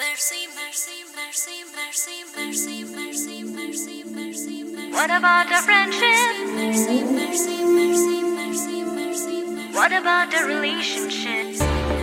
Mercy, mercy, mercy, mercy, mercy, mercy, mercy, mercy, mercy. What about a friendship? Mercy, mercy, mercy, mercy, mercy, mercy. What about a relationship?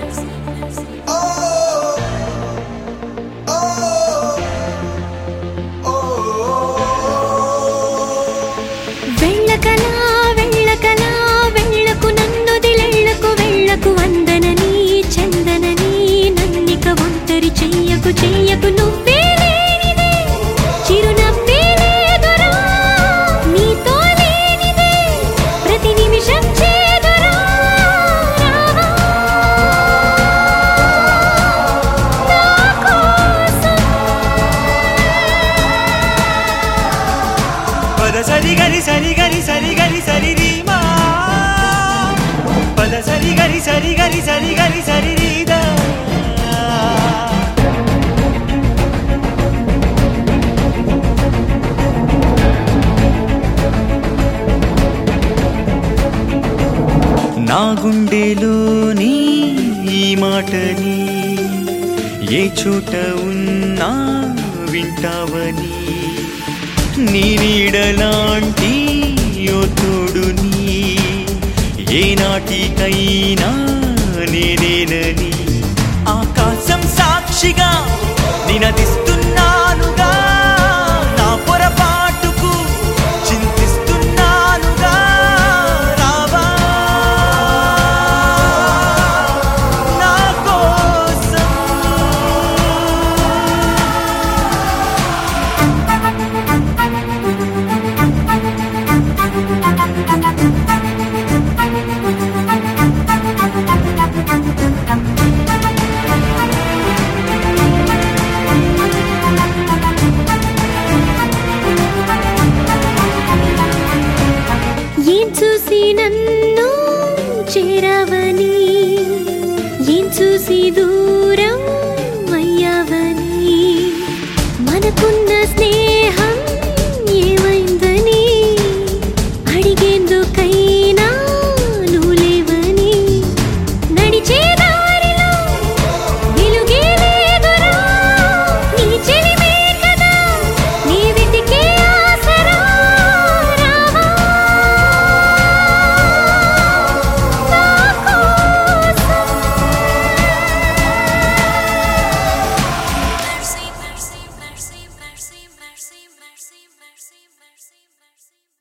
వెళ్ళకు నన్నొదిలెళ్ళకు వెళ్ళకు వందనని చందనని నన్నిక ఒంటరి చెయ్యకు చెయ్యకు నువ్వే లేనిదే చిరునవ్వే లేదురా నీతో లేనిదే ప్రతి నిమిషం చేదురా సరి గరి సరి గరి సరి గరి సరి రీమా పద సరి గరి సరి గరి సరి గరి సరి రీదా నా గుండెలోని ఈ మాటని ఏ చోట ఉన్నా వింటావని నీ నీడలాంటి ఓ తోడుని ఏ నాటికైనా నేనేనని